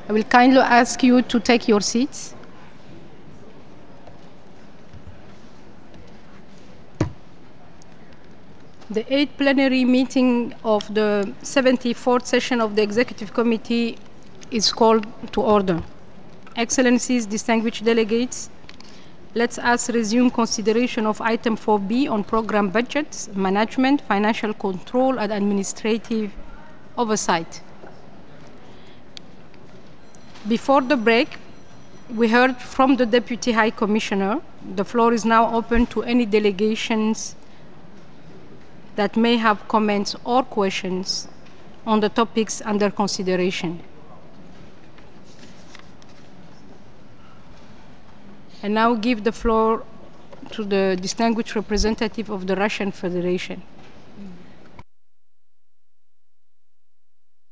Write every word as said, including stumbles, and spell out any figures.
I will kindly ask you to take your seats. The eighth plenary meeting of the seventy-fourth session of the Executive Committee is called to order. Excellencies, distinguished delegates, let us resume consideration of item four B on program budgets, management, financial control, and administrative oversight. Before the break, we heard from the Deputy High Commissioner. The floor is now open to any delegations that may have comments or questions on the topics under consideration. I now give the floor to the distinguished representative of the Russian Federation.